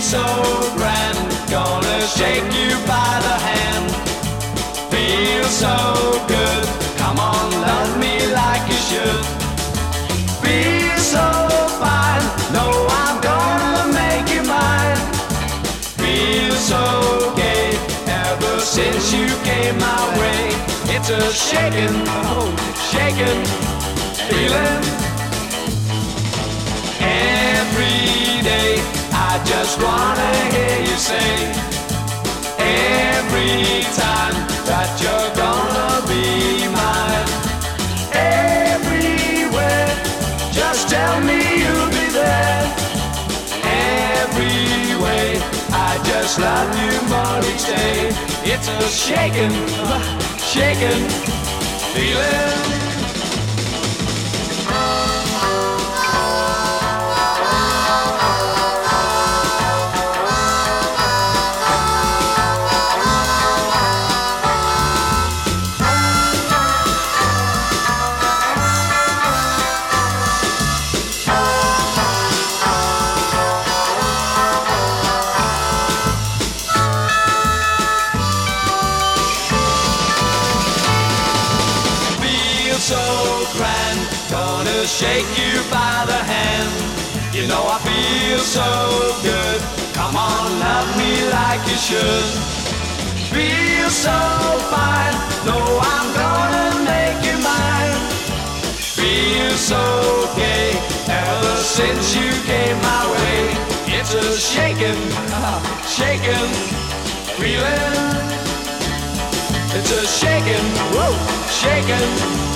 so grand, gonna shake you by the hand. Feel so good, come on, love me like you should. Feel so fine, know I'm gonna make you mine. Feel so gay, ever since you came my way. It's a shaking, oh, shaking feeling. Every day I just wanna hear you say, every time that you're gonna be mine. Everywhere, just tell me you'll be there. Every way, I just love you more each day. It's a shaking, shaking feeling. So grand, gonna shake you by the hand. You know I feel so good, come on, love me like you should. Feel so fine, know I'm gonna make you mine. Feel so gay, ever since you came my way. It's a shaking, shaking feeling. It's a shaking, whoa, shaking